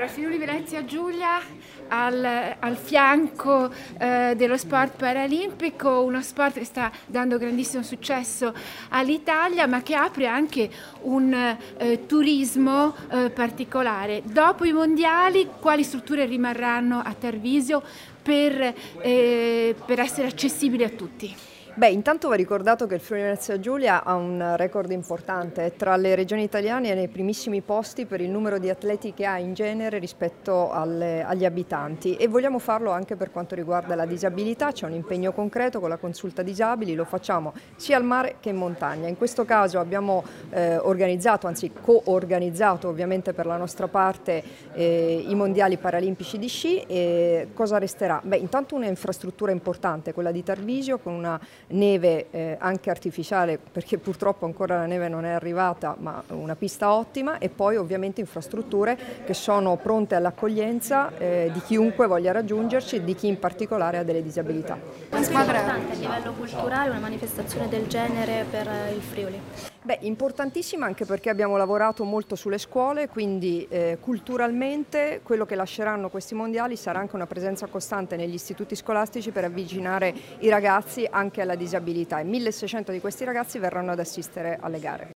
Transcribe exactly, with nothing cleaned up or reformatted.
Allora, Friuli Venezia Giulia al, al fianco eh, dello sport paralimpico, uno sport che sta dando grandissimo successo all'Italia, ma che apre anche un eh, turismo eh, particolare. Dopo i mondiali, quali strutture rimarranno a Tarvisio per, eh, per essere accessibili a tutti? Beh, intanto va ricordato che il Friuli Venezia Giulia ha un record importante, è tra le regioni italiane e nei primissimi posti per il numero di atleti che ha in genere rispetto alle, agli abitanti, e vogliamo farlo anche per quanto riguarda la disabilità. C'è un impegno concreto con la consulta disabili, lo facciamo sia al mare che in montagna. In questo caso abbiamo eh, organizzato, anzi co-organizzato ovviamente per la nostra parte eh, i mondiali paralimpici di sci. E cosa resterà? Beh, intanto un'infrastruttura importante, quella di Tarvisio, con una neve eh, anche artificiale, perché purtroppo ancora la neve non è arrivata, ma una pista ottima, e poi ovviamente infrastrutture che sono pronte all'accoglienza eh, di chiunque voglia raggiungerci e di chi in particolare ha delle disabilità. È importante a livello culturale una manifestazione del genere per il Friuli? Beh, importantissima anche perché abbiamo lavorato molto sulle scuole, quindi eh, culturalmente quello che lasceranno questi mondiali sarà anche una presenza costante negli istituti scolastici per avvicinare i ragazzi anche alla disabilità, e milleseicento di questi ragazzi verranno ad assistere alle gare.